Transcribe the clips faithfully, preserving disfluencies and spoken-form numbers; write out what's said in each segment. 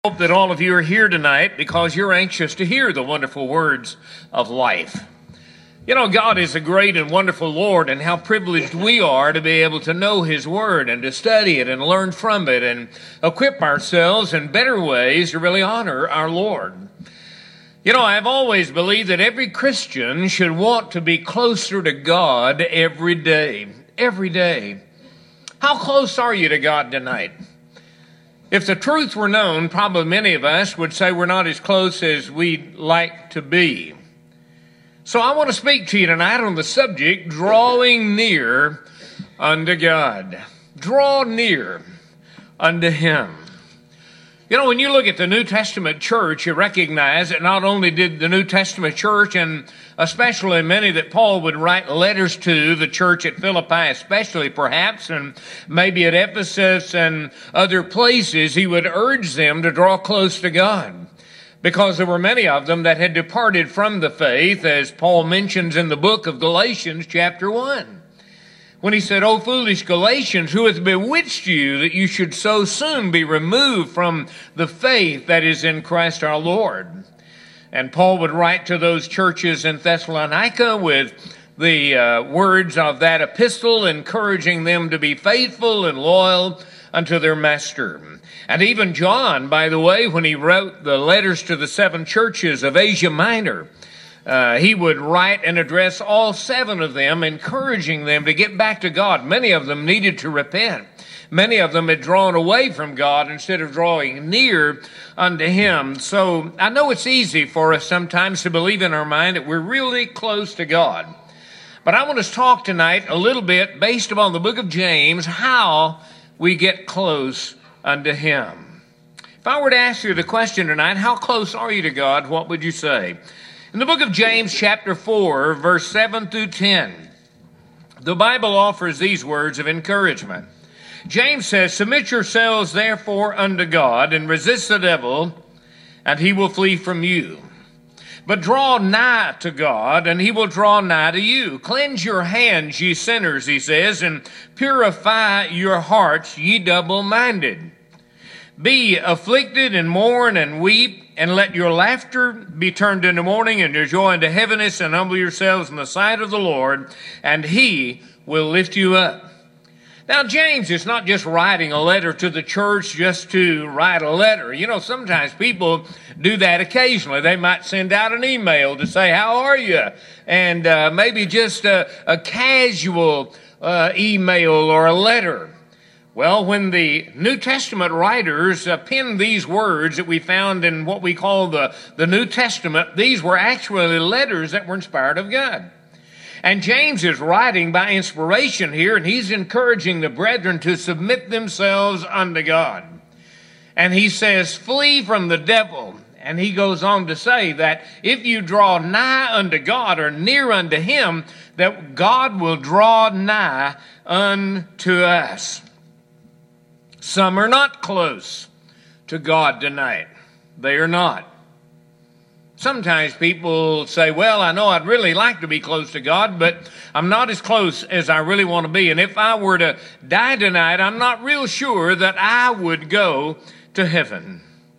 Hope that all of you are here tonight because you're anxious to hear the wonderful words of life. You know, God is a great and wonderful Lord, and how privileged we are to be able to know His Word and to study it and learn from it and equip ourselves in better ways to really honor our Lord. You know, I've always believed that every Christian should want to be closer to God every day. Every day. How close are you to God tonight? If the truth were known, probably many of us would say we're not as close as we'd like to be. So I want to speak to you tonight on the subject, drawing near unto God. Draw near unto Him. You know, when you look at the New Testament church, you recognize that not only did the New Testament church, and especially many that Paul would write letters to, the church at Philippi especially perhaps, and maybe at Ephesus and other places, he would urge them to draw close to God. Because there were many of them that had departed from the faith, as Paul mentions in the book of Galatians chapter one. When he said, "O foolish Galatians, who hath bewitched you that you should so soon be removed from the faith that is in Christ our Lord?" And Paul would write to those churches in Thessalonica with the uh, words of that epistle, encouraging them to be faithful and loyal unto their master. And even John, by the way, when he wrote the letters to the seven churches of Asia Minor, Uh, he would write and address all seven of them, encouraging them to get back to God. Many of them needed to repent. Many of them had drawn away from God instead of drawing near unto Him. So I know it's easy for us sometimes to believe in our mind that we're really close to God. But I want to talk tonight a little bit based upon the book of James, how we get close unto Him. If I were to ask you the question tonight, how close are you to God, what would you say? In the book of James, chapter four, verse seven through ten, the Bible offers these words of encouragement. James says, "Submit yourselves therefore unto God, and resist the devil, and he will flee from you. But draw nigh to God, and he will draw nigh to you. Cleanse your hands, ye sinners," he says, "and purify your hearts, ye double-minded. Be afflicted and mourn and weep, and let your laughter be turned into mourning and your joy into heaviness, and humble yourselves in the sight of the Lord, and He will lift you up." Now, James is not just writing a letter to the church just to write a letter. You know, sometimes people do that occasionally. They might send out an email to say, "How are you?" And uh, maybe just a, a casual uh, email or a letter. Well, when the New Testament writers uh, penned these words that we found in what we call the, the New Testament, these were actually letters that were inspired of God. And James is writing by inspiration here, and he's encouraging the brethren to submit themselves unto God. And he says, "Flee from the devil." And he goes on to say that if you draw nigh unto God, or near unto Him, that God will draw nigh unto us. Some are not close to God tonight. They are not. Sometimes people say, "Well, I know I'd really like to be close to God, but I'm not as close as I really want to be. And if I were to die tonight, I'm not real sure that I would go to heaven."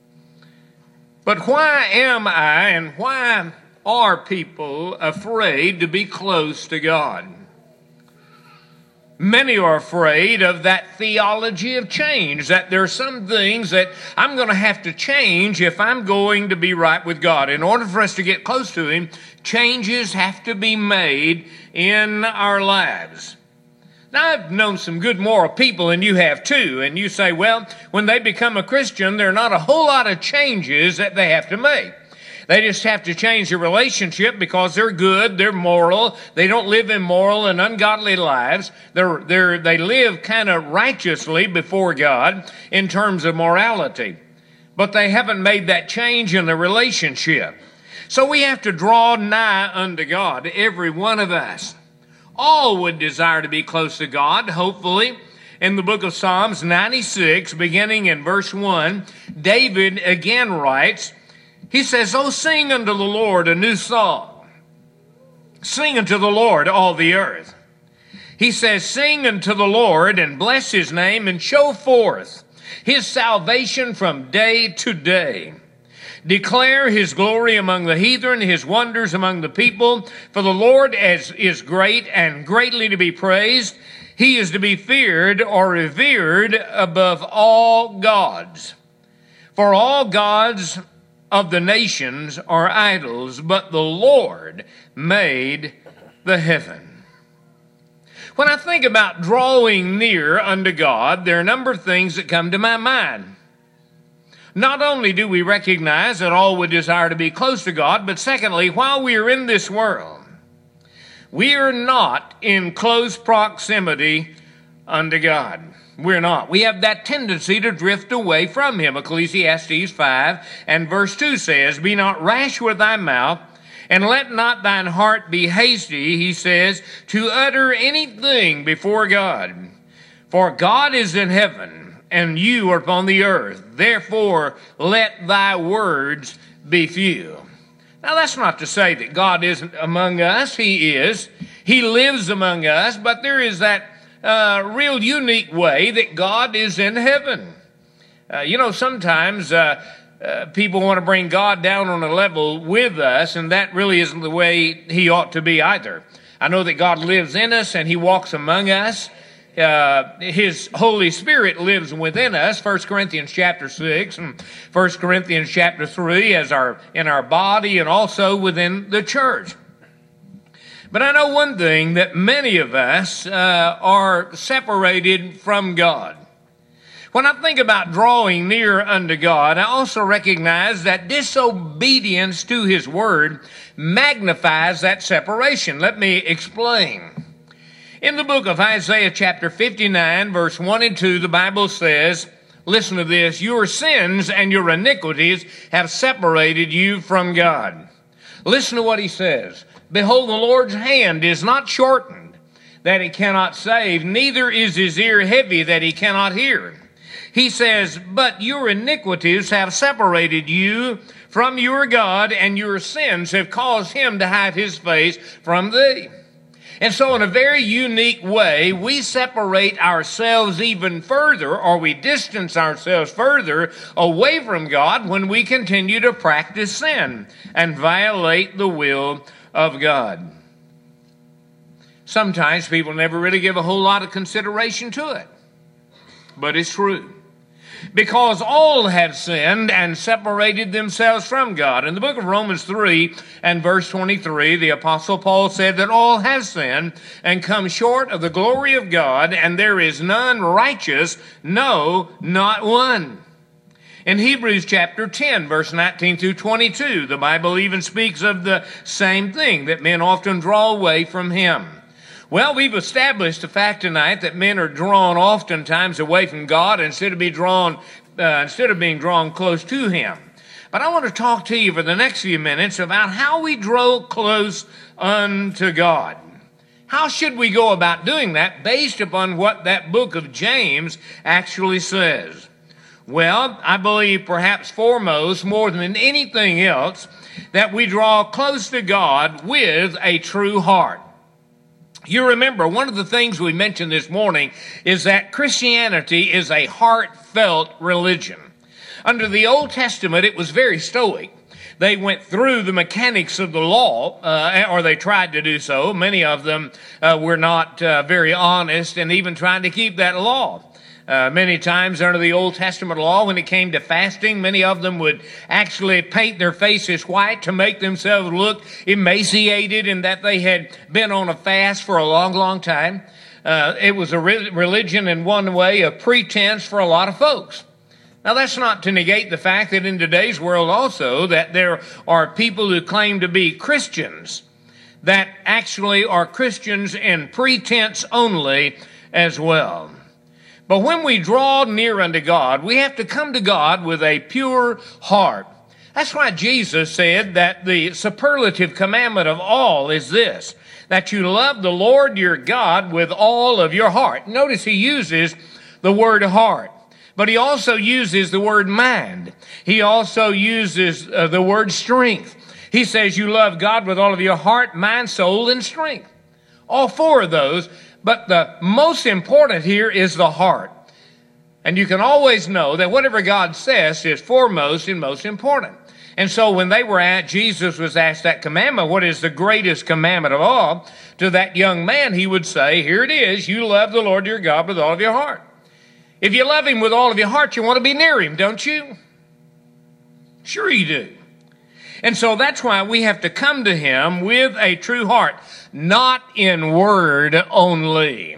But why am I, and why are people afraid to be close to God? Many are afraid of that theology of change, that there are some things that I'm going to have to change if I'm going to be right with God. In order for us to get close to Him, changes have to be made in our lives. Now, I've known some good moral people, and you have too, and you say, well, when they become a Christian, there are not a whole lot of changes that they have to make. They just have to change their relationship because they're good, they're moral, they don't live immoral and ungodly lives. They're, they're, they live kind of righteously before God in terms of morality. But they haven't made that change in the relationship. So we have to draw nigh unto God, every one of us. All would desire to be close to God, hopefully. In the book of Psalms ninety-six, beginning in verse one, David again writes, he says, "Oh, sing unto the Lord a new song. Sing unto the Lord all the earth." He says, "Sing unto the Lord and bless His name and show forth his salvation from day to day. Declare his glory among the heathen, his wonders among the people. For the Lord is, is great and greatly to be praised. He is to be feared or revered above all gods. For all gods of the nations are idols, but the Lord made the heaven. When I think about drawing near unto God, there are a number of things that come to my mind. Not only do we recognize that all would desire to be close to God, but secondly, while we are in this world, we are not in close proximity unto God. We're not. We have that tendency to drift away from him. Ecclesiastes five and verse two says, Be not rash with thy mouth, and let not thine heart be hasty, he says, to utter anything before God. For God is in heaven, and you are upon the earth. Therefore, let thy words be few. Now, that's not to say that God isn't among us. He is. He lives among us, but there is that uh, real unique way that God is in heaven. Uh, you know, sometimes uh, uh, people want to bring God down on a level with us, and that really isn't the way he ought to be either. I know that God lives in us, and he walks among us. Uh, his Holy Spirit lives within us, First Corinthians chapter six and First Corinthians chapter three, as our in our body and also within the church. But I know one thing, that many of us uh, are separated from God. When I think about drawing near unto God, I also recognize that disobedience to his word magnifies that separation. Let me explain. In the book of Isaiah chapter fifty-nine, verse one and two, the Bible says, listen to this, your sins and your iniquities have separated you from God. Listen to what he says. Behold, the Lord's hand is not shortened, that he cannot save, neither is his ear heavy, that he cannot hear. He says, but your iniquities have separated you from your God, and your sins have caused him to hide his face from thee. And so in a very unique way, we separate ourselves even further, or we distance ourselves further away from God when we continue to practice sin and violate the will of God. Sometimes people never really give a whole lot of consideration to it, but it's true. Because all have sinned and separated themselves from God. In the book of Romans three and verse twenty-three, the Apostle Paul said that all have sinned and come short of the glory of God, and there is none righteous, no, not one. In Hebrews chapter ten, verse nineteen through twenty-two, the Bible even speaks of the same thing, that men often draw away from him. Well, we've established the fact tonight that men are drawn oftentimes away from God instead of being drawn, uh, instead of being drawn close to him. But I want to talk to you for the next few minutes about how we draw close unto God. How should we go about doing that based upon what that book of James actually says? Well, I believe perhaps foremost, more than anything else, that we draw close to God with a true heart. You remember, one of the things we mentioned this morning is that Christianity is a heartfelt religion. Under the Old Testament, it was very stoic. They went through the mechanics of the law, uh, or they tried to do so. Many of them uh, were not uh, very honest and even trying to keep that law. Uh, many times under the Old Testament law, when it came to fasting, many of them would actually paint their faces white to make themselves look emaciated and that they had been on a fast for a long, long time. Uh, it was a re- religion in one way, a pretense for a lot of folks. Now, that's not to negate the fact that in today's world also that there are people who claim to be Christians that actually are Christians in pretense only as well. But when we draw near unto God, we have to come to God with a pure heart. That's why Jesus said that the superlative commandment of all is this, that you love the Lord your God with all of your heart. Notice he uses the word heart, but he also uses the word mind. He also uses uh, the word strength. He says you love God with all of your heart, mind, soul, and strength. All four of those. But the most important here is the heart. And you can always know that whatever God says is foremost and most important. And so when they were at, Jesus was asked that commandment, what is the greatest commandment of all? To that young man, he would say, here it is, you love the Lord your God with all of your heart. If you love him with all of your heart, you want to be near him, don't you? Sure you do. And so that's why we have to come to him with a true heart, not in word only.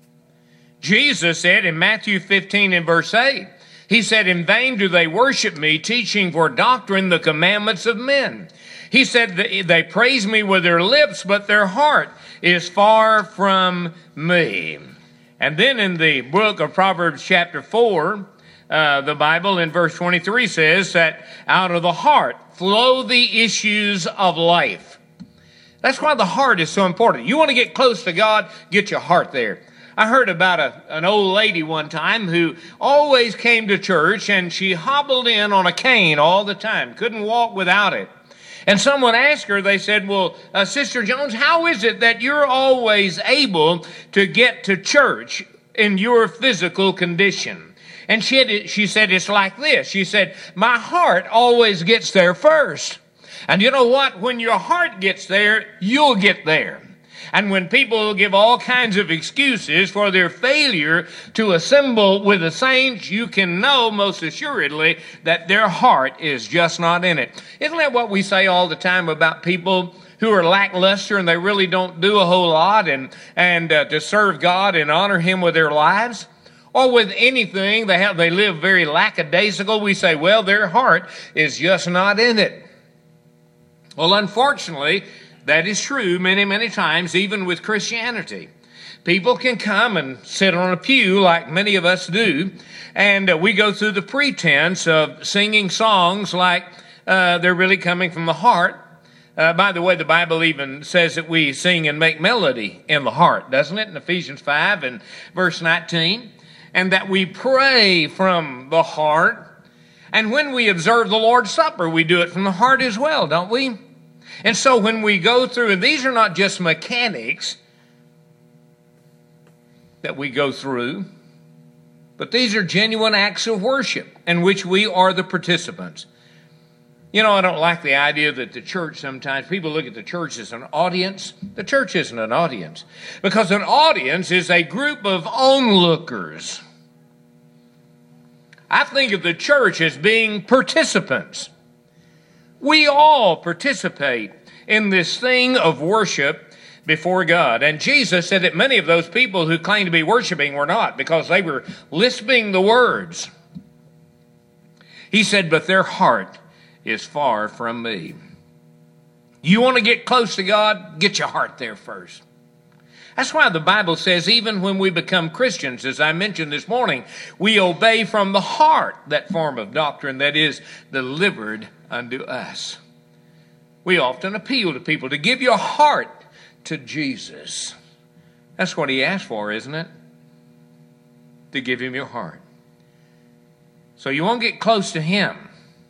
Jesus said in Matthew fifteen and verse eight, he said, in vain do they worship me, teaching for doctrine the commandments of men. He said, they praise me with their lips, but their heart is far from me. And then in the book of Proverbs chapter four, uh, the Bible in verse twenty-three says that out of the heart flow the issues of life. That's why the heart is so important. You want to get close to God, get your heart there. I heard about a, an old lady one time who always came to church and she hobbled in on a cane all the time, couldn't walk without it. And someone asked her, they said, well, uh, Sister Jones, how is it that you're always able to get to church in your physical condition? And she, had, she said, it's like this. She said, my heart always gets there first. And you know what? When your heart gets there, you'll get there. And when people give all kinds of excuses for their failure to assemble with the saints, you can know most assuredly that their heart is just not in it. Isn't that what we say all the time about people who are lackluster and they really don't do a whole lot and, and uh, to serve God and honor him with their lives? Or with anything, they have, they live very lackadaisical. We say, well, their heart is just not in it. Well, unfortunately, that is true many, many times, even with Christianity. People can come and sit on a pew like many of us do, and uh, we go through the pretense of singing songs like uh, they're really coming from the heart. Uh, by the way, the Bible even says that we sing and make melody in the heart, doesn't it? In Ephesians five and verse nineteen. And that we pray from the heart. And when we observe the Lord's Supper, we do it from the heart as well, don't we? And so when we go through, and these are not just mechanics that we go through, but these are genuine acts of worship in which we are the participants. You know, I don't like the idea that the church sometimes, people look at the church as an audience. The church isn't an audience, because an audience is a group of onlookers. I think of the church as being participants. We all participate in this thing of worship before God. And Jesus said that many of those people who claimed to be worshiping were not, because they were lisping the words. He said, but their heart is far from me. You want to get close to God? Get your heart there first. That's why the Bible says even when we become Christians, as I mentioned this morning, we obey from the heart that form of doctrine that is delivered unto us. We often appeal to people to give your heart to Jesus. That's what he asked for, isn't it? To give him your heart. So you won't get close to him.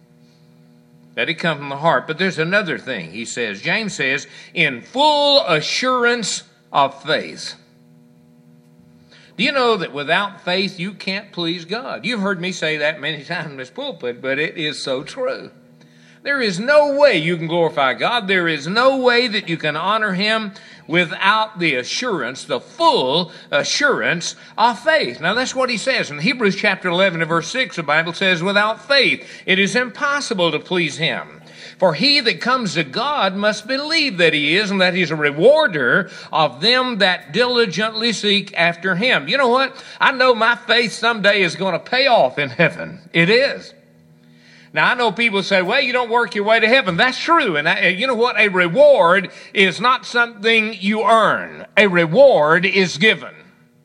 Let it come from the heart. But there's another thing, he says. James says, in full assurance of faith. Do you know that without faith you can't please God? You've heard me say that many times in this pulpit, but it is so true. There is no way you can glorify God. There is no way that you can honor him without the assurance, the full assurance of faith. Now that's what he says. In Hebrews chapter eleven and verse six, the Bible says, without faith it is impossible to please him. For he that comes to God must believe that he is, and that he's a rewarder of them that diligently seek after him. You know what? I know my faith someday is going to pay off in heaven. It is. Now, I know people say, well, you don't work your way to heaven. That's true. And I, you know what? A reward is not something you earn. A reward is given.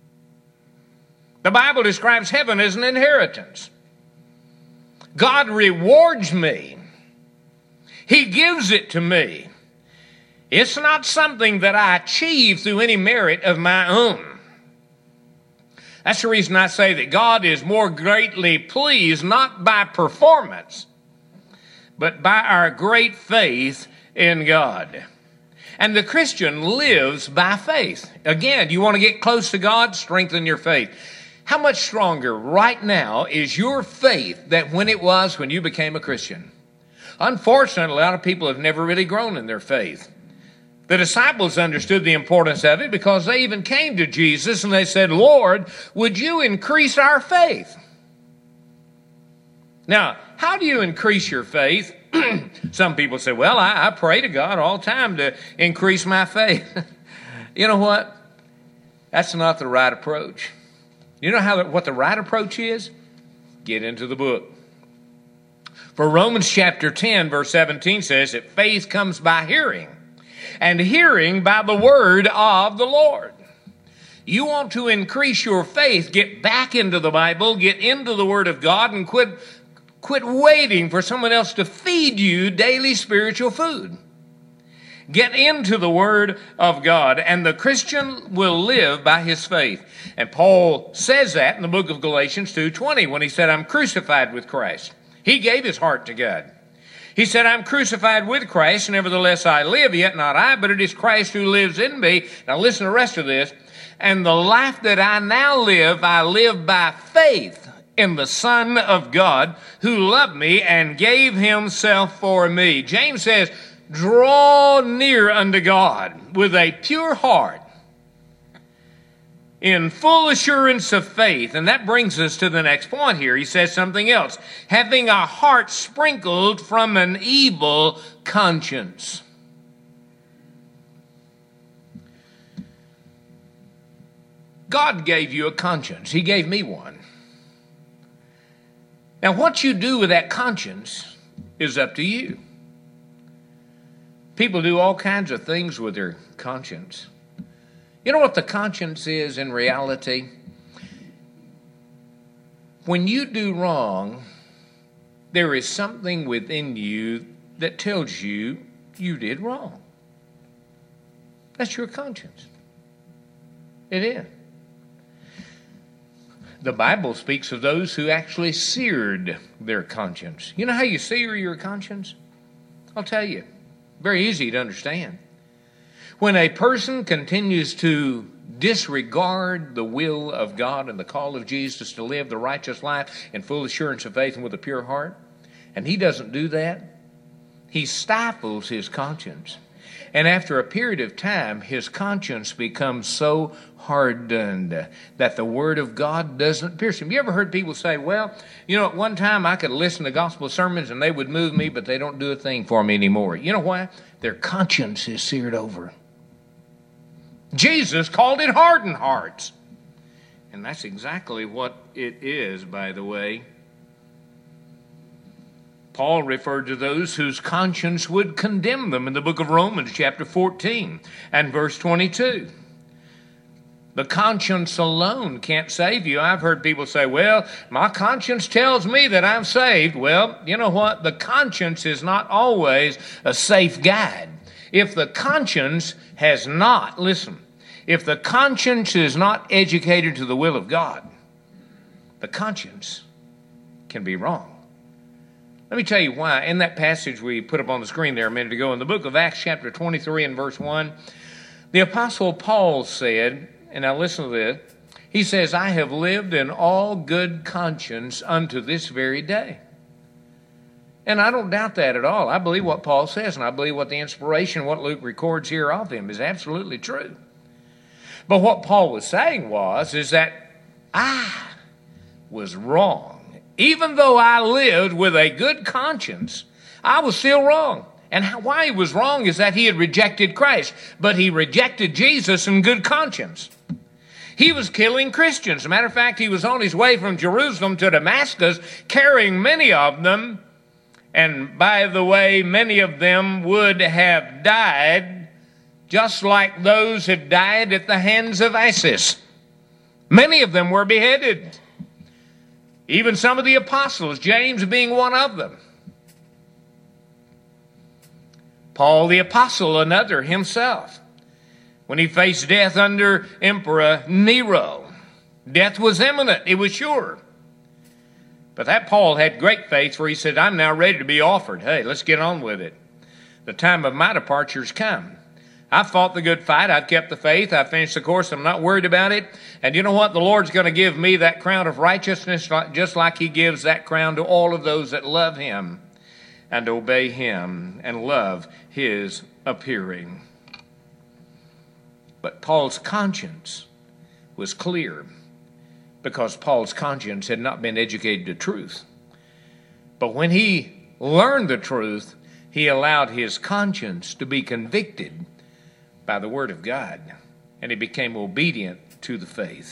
The Bible describes heaven as an inheritance. God rewards me. He gives it to me. It's not something that I achieve through any merit of my own. That's the reason I say that God is more greatly pleased not by performance, but by our great faith in God. And the Christian lives by faith. Again, you want to get close to God? Strengthen your faith. How much stronger right now is your faith than when it was when you became a Christian? Unfortunately, a lot of people have never really grown in their faith. The disciples understood the importance of it because they even came to Jesus and they said, Lord, would you increase our faith? Now, how do you increase your faith? Some people say, well, I, I pray to God all the time to increase my faith. You know what? That's not the right approach. You know how what the right approach is? Get into the book. For Romans chapter ten, verse seventeen says that faith comes by hearing, and hearing by the word of the Lord. You want to increase your faith, get back into the Bible, get into the Word of God, and quit, quit waiting for someone else to feed you daily spiritual food. Get into the Word of God, and the Christian will live by his faith. And Paul says that in the book of Galatians two twenty when he said, I'm crucified with Christ. He gave his heart to God. He said, I'm crucified with Christ, nevertheless I live, yet not I, but it is Christ who lives in me. Now listen to the rest of this. And the life that I now live, I live by faith in the Son of God, who loved me and gave himself for me. James says, draw near unto God with a pure heart, in full assurance of faith. And that brings us to the next point here. He says something else. Having a heart sprinkled from an evil conscience. God gave you a conscience. He gave me one. Now, what you do with that conscience is up to you. People do all kinds of things with their conscience. You know what the conscience is in reality? When you do wrong, there is something within you that tells you you did wrong. That's your conscience. It is. The Bible speaks of those who actually seared their conscience. You know how you sear your conscience? I'll tell you. Very easy to understand. When a person continues to disregard the will of God and the call of Jesus to live the righteous life in full assurance of faith and with a pure heart, and he doesn't do that, he stifles his conscience. And after a period of time, his conscience becomes so hardened that the Word of God doesn't pierce him. You ever heard people say, well, you know, at one time I could listen to gospel sermons and they would move me, but they don't do a thing for me anymore. You know why? Their conscience is seared over. Jesus called it hardened hearts. And that's exactly what it is, by the way. Paul referred to those whose conscience would condemn them in the book of Romans chapter fourteen and verse twenty-two. The conscience alone can't save you. I've heard people say, well, my conscience tells me that I'm saved. Well, you know what? The conscience is not always a safe guide. If the conscience has not, listen, if the conscience is not educated to the will of God, the conscience can be wrong. Let me tell you why. In that passage we put up on the screen there a minute ago, in the book of Acts chapter twenty-three and verse one, the Apostle Paul said, and now listen to this, he says, I have lived in all good conscience unto this very day. And I don't doubt that at all. I believe what Paul says, and I believe what the inspiration, what Luke records here of him is absolutely true. But what Paul was saying was, is that I was wrong. Even though I lived with a good conscience, I was still wrong. And how, why he was wrong is that he had rejected Christ, but he rejected Jesus in good conscience. He was killing Christians. As a matter of fact, he was on his way from Jerusalem to Damascus, carrying many of them. And by the way, many of them would have died just like those who died at the hands of ISIS. Many of them were beheaded. Even some of the apostles, James being one of them. Paul the apostle, another himself. When he faced death under Emperor Nero, death was imminent, it was sure. But that Paul had great faith, for he said, I'm now ready to be offered. Hey, let's get on with it. The time of my departure's come. I fought the good fight. I've kept the faith. I finished the course. I'm not worried about it. And you know what? The Lord's going to give me that crown of righteousness just like he gives that crown to all of those that love him and obey him and love his appearing. But Paul's conscience was clear because Paul's conscience had not been educated to truth. But when he learned the truth, he allowed his conscience to be convicted by the word of God, and he became obedient to the faith.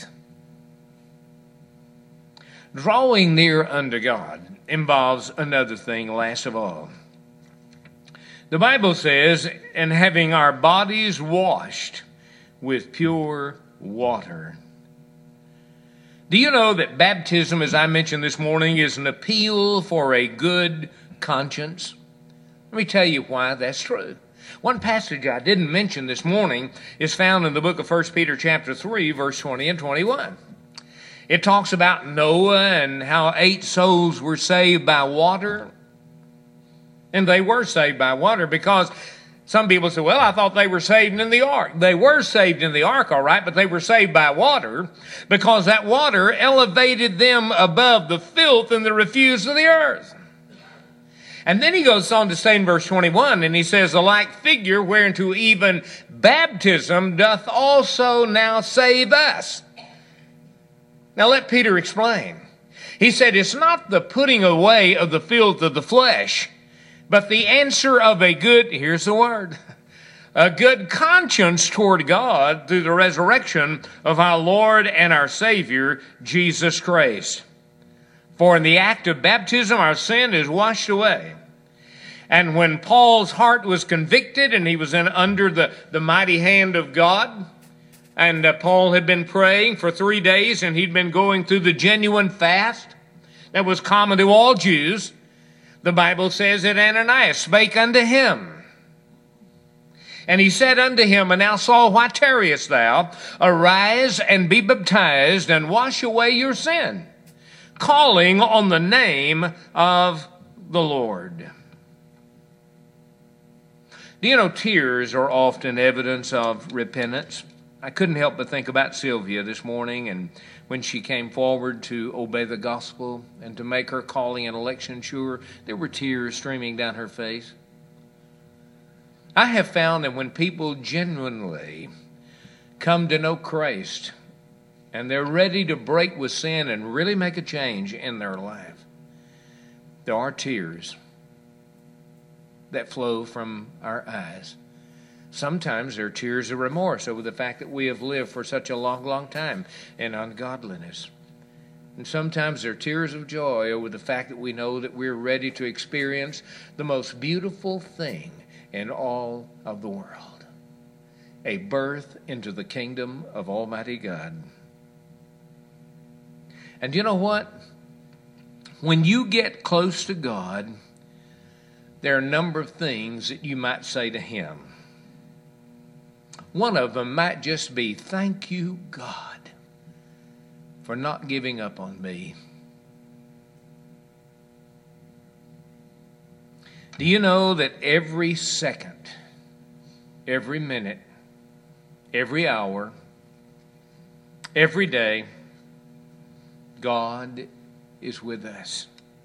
Drawing near unto God involves another thing, last of all. The Bible says, and having our bodies washed with pure water. Do you know that baptism, as I mentioned this morning, is an appeal for a good conscience? Let me tell you why that's true. One passage I didn't mention this morning is found in the book of First Peter chapter three, verse twenty and twenty-one. It talks about Noah and how eight souls were saved by water. And they were saved by water because some people say, well, I thought they were saved in the ark. They were saved in the ark, all right, but they were saved by water because that water elevated them above the filth and the refuse of the earth. And then he goes on to say in verse twenty-one, and he says, the like figure whereunto even baptism doth also now save us. Now let Peter explain. He said, it's not the putting away of the filth of the flesh, but the answer of a good, here's the word, a good conscience toward God through the resurrection of our Lord and our Savior, Jesus Christ. For in the act of baptism, our sin is washed away. And when Paul's heart was convicted and he was in under the, the mighty hand of God, and uh, Paul had been praying for three days and he'd been going through the genuine fast that was common to all Jews, the Bible says that Ananias spake unto him. And he said unto him, and now Saul, why tarriest thou? Arise and be baptized and wash away your sin, calling on the name of the Lord. Do you know tears are often evidence of repentance? I couldn't help but think about Sylvia this morning, and when she came forward to obey the gospel and to make her calling and election sure, there were tears streaming down her face. I have found that when people genuinely come to know Christ and they're ready to break with sin and really make a change in their life, there are tears that flow from our eyes. Sometimes they're tears of remorse over the fact that we have lived for such a long, long time in ungodliness. And sometimes they're tears of joy over the fact that we know that we're ready to experience the most beautiful thing in all of the world, a birth into the kingdom of Almighty God. And you know what? When you get close to God, there are a number of things that you might say to him. One of them might just be, thank you, God, for not giving up on me. Do you know that every second, every minute, every hour, every day, God is with us?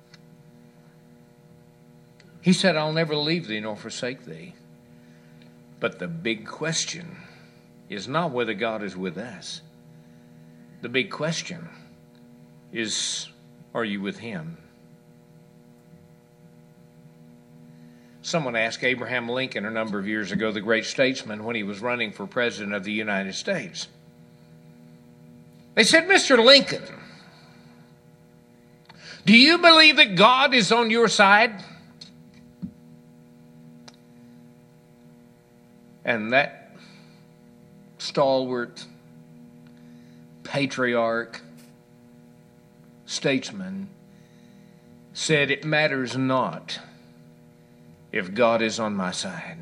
He said, I'll never leave thee nor forsake thee. But the big question is not whether God is with us. The big question is, are you with him? Someone asked Abraham Lincoln a number of years ago, the great statesman, when he was running for president of the United States. They said, Mister Lincoln, do you believe that God is on your side? And that stalwart, patriarch, statesman said, it matters not if God is on my side.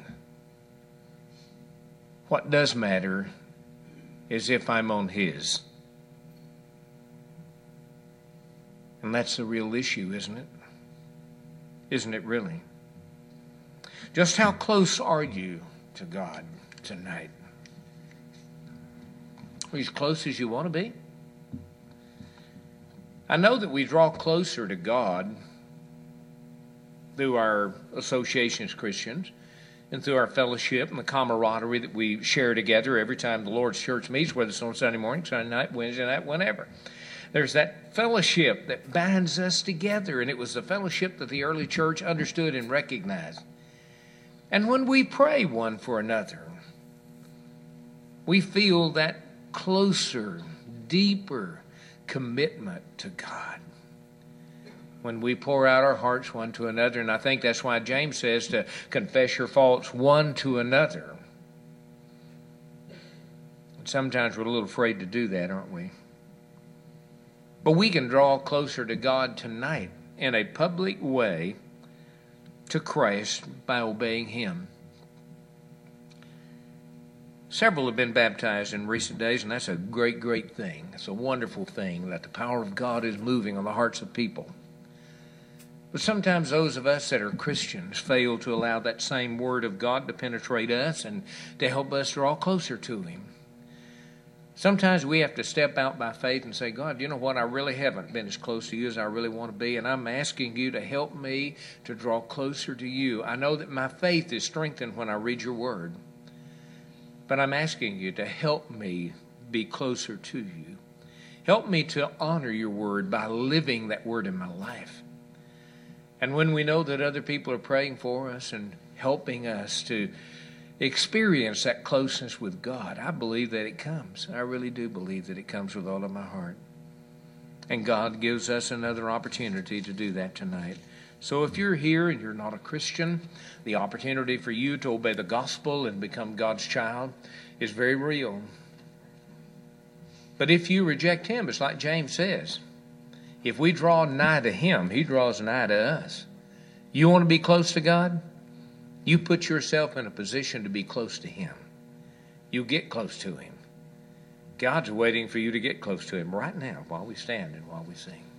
What does matter is if I'm on his. And that's the real issue, isn't it? Isn't it really? Just how close are you to God? tonight? Are you as close as you want to be? I know that we draw closer to God through our association as Christians and through our fellowship and the camaraderie that we share together every time the Lord's church meets, whether it's on Sunday morning, Sunday night, Wednesday night, whenever. There's that fellowship that binds us together, and it was the fellowship that the early church understood and recognized. And when we pray one for another, we feel that closer, deeper commitment to God when we pour out our hearts one to another. And I think that's why James says to confess your faults one to another. And sometimes we're a little afraid to do that, aren't we? But we can draw closer to God tonight in a public way to Christ by obeying Him. Several have been baptized in recent days, and that's a great, great thing. It's a wonderful thing that the power of God is moving on the hearts of people. But sometimes those of us that are Christians fail to allow that same Word of God to penetrate us and to help us draw closer to Him. Sometimes we have to step out by faith and say, God, you know what? I really haven't been as close to you as I really want to be, and I'm asking you to help me to draw closer to you. I know that my faith is strengthened when I read your Word. But I'm asking you to help me be closer to you. Help me to honor your word by living that word in my life. And when we know that other people are praying for us and helping us to experience that closeness with God, I believe that it comes. I really do believe that it comes with all of my heart. And God gives us another opportunity to do that tonight. So if you're here and you're not a Christian, the opportunity for you to obey the gospel and become God's child is very real. But if you reject Him, it's like James says, if we draw nigh to Him, He draws nigh to us. You want to be close to God? You put yourself in a position to be close to Him. You get close to Him. God's waiting for you to get close to Him right now while we stand and while we sing.